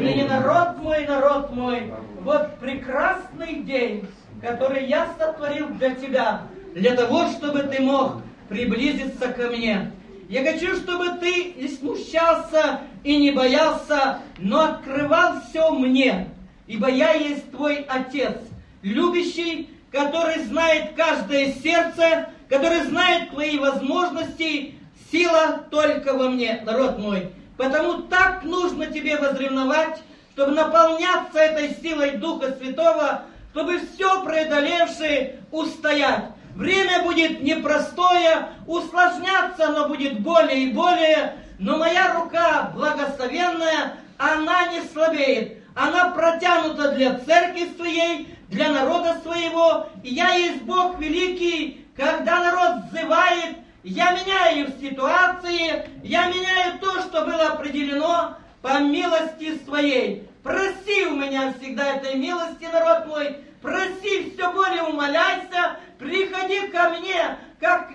Ныне народ мой, вот прекрасный день, который я сотворил для тебя, для того, чтобы ты мог приблизиться ко мне. Я хочу, чтобы ты не смущался и не боялся, но открывал все мне, ибо я есть твой Отец, любящий, который знает каждое сердце, который знает твои возможности. Сила только во мне, народ мой. Потому так нужно тебе возревновать, чтобы наполняться этой силой Духа Святого, чтобы все преодолевшие устоять. Время будет непростое, усложняться оно будет более и более, но моя рука благословенная, она не слабеет. Она протянута для церкви своей, для народа своего. И я есть Бог великий, когда народ взывает, я меняю ситуации, я меняю то, что было определено по милости своей. Проси у меня всегда этой милости, народ мой, проси, все более умоляйся, приходи ко мне, как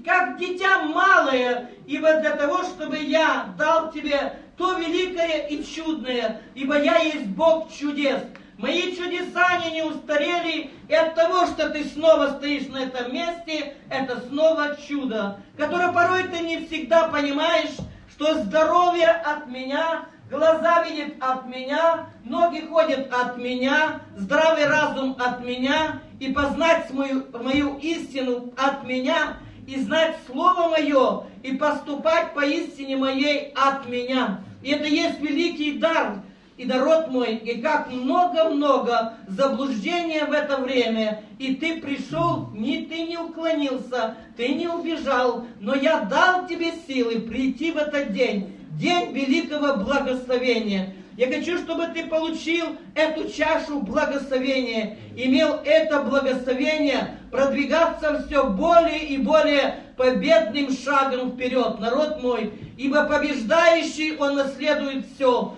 дитя малое, ибо для того, чтобы я дал тебе то великое и чудное, ибо я есть Бог чудес. Мои чудеса, они не устарели, и от того, что ты снова стоишь на этом месте, это снова чудо, которое порой ты не всегда понимаешь, что здоровье от меня, глаза видят от меня, ноги ходят от меня, здравый разум от меня, и познать мою истину от меня, и знать Слово Мое, и поступать по истине моей от меня. И это есть великий дар. И народ мой, и как много-много заблуждения в это время, и ты пришел, ты не уклонился, ты не убежал, но я дал тебе силы прийти в этот день, день великого благословения. Я хочу, чтобы ты получил эту чашу благословения, имел это благословение, продвигаться все более и более победным шагом вперед, народ мой, ибо побеждающий, он наследует все.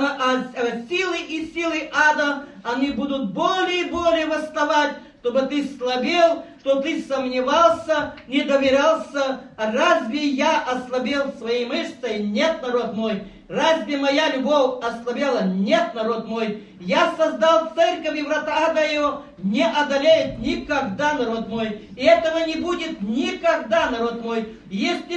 А силы и силы ада, они будут более и более восставать, чтобы ты слабел, чтобы ты сомневался, не доверялся. Разве я ослабел своей мышцей? Нет, народ мой. Разве моя любовь ослабела? Нет, народ мой. Я создал церковь, и врата ада ее не одолеет никогда, народ мой. И этого не будет никогда, народ мой. Если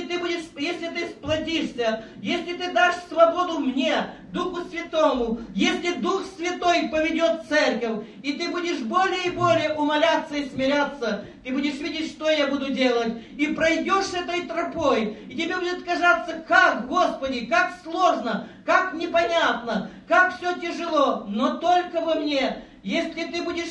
ты сплотишься, если ты дашь свободу мне, Духу Святому, если Дух Святой поведет церковь, и ты будешь более и более умоляться и смиряться, ты будешь видеть, что я буду делать, и пройдешь этой тропой, и тебе будет казаться, как, Господи, как сложно, как непонятно, как все тяжело, но только во мне. Если ты будешь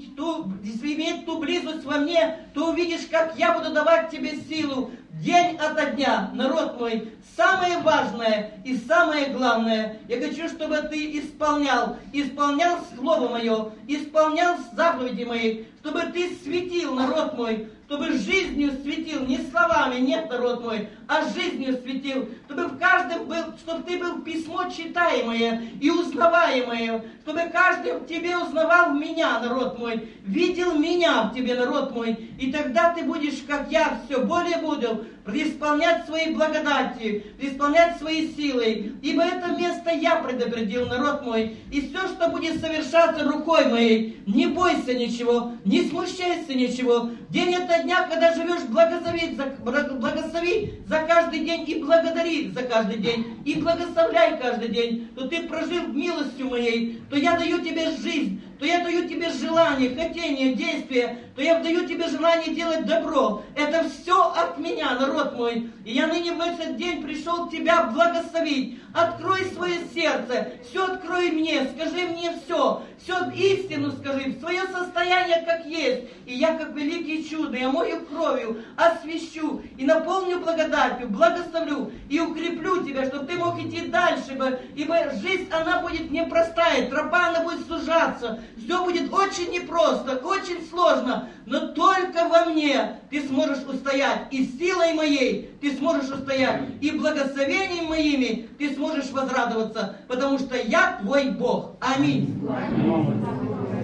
иметь ту близость во мне, то увидишь, как я буду давать тебе силу день ото дня. Народ мой, самое важное и самое главное, я хочу, чтобы ты исполнял Слово Мое, исполнял заповеди Мои, чтобы ты светил, народ мой, чтобы жизнью светил, не словами, нет, народ мой, а жизнью светил, чтобы чтобы ты был письмо читаемое и узнаваемое, чтобы каждый в тебе узнавал меня, народ мой, видел меня в тебе, народ мой, и тогда ты будешь, как я, все более буду преисполнять свои благодати, преисполнять свои силы, ибо это место я предопределил, народ мой, и все, что будет совершаться рукой моей, не бойся ничего, не смущайся ничего, день ото дня, когда живешь, благослови за каждый день и благодари за каждый день, и благословляй каждый день, то ты прожил милостью моей, то я даю тебе жизнь, то я даю тебе желание, хотение, действие, то я даю тебе желание делать добро. Это все от меня, народ мой. И я ныне в этот день пришел тебя благословить. Открой свое сердце, все открой мне, скажи мне все истину скажи, свое состояние как есть. И я, как великие чудо, я мою кровью освящу и наполню благодатью, благословлю и укреплю тебя, чтобы ты мог идти дальше, ибо жизнь, она будет непростая, тропа, она будет сужаться, все будет очень непросто, очень сложно, но только во мне ты сможешь устоять, и силой моей ты сможешь устоять, и благословением моими ты сможешь возрадоваться, потому что я твой Бог. Аминь.